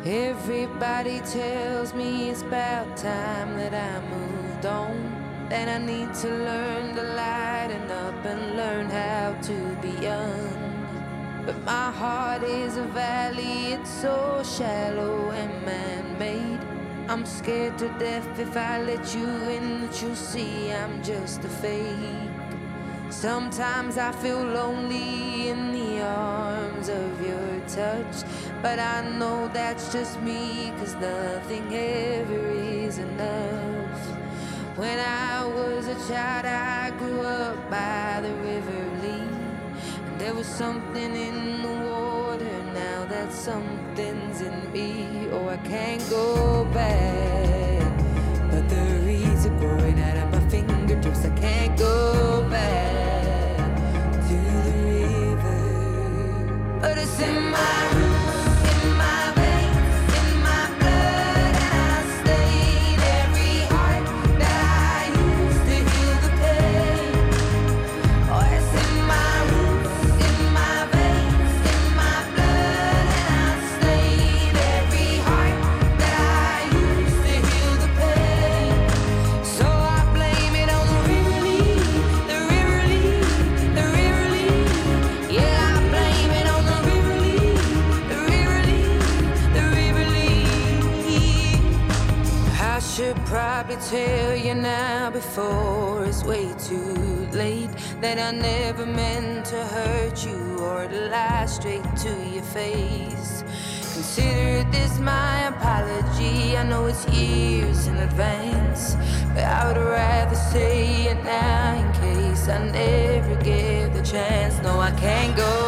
Everybody tells me it's about time that I moved on, that I need to learn to lighten up and learn how to be young. But my heart is a valley, it's so shallow and man-made. I'm scared to death if I let you in that you'll see I'm just a fake. Sometimes I feel lonely in the arms of your touch, but I know that's just me, 'cause nothing ever is enough. When I was a child I grew up by the River Lee, and there was something in the water, now that something's in me. Oh, I can't go back, but the reeds are growing out of my fingertips. I can't go back to the river, but it's in my roots, in my veins, in my blood, and I stayed every heart that I used to heal the pain. Oh, it's in my roots, in my veins, in my blood, and I stayed every heart that I used to heal the pain. So I blame it on the River Lee, the River Lee, the River Lee. Yeah, I blame it on the River Lee, the River Lee, the River Lee. I should probably tell you now before it's way too late that I never meant to hurt you or to lie straight to your face. Consider this my apology. I know it's years in advance, but I would rather say it now in case I never get the chance. No, I can't go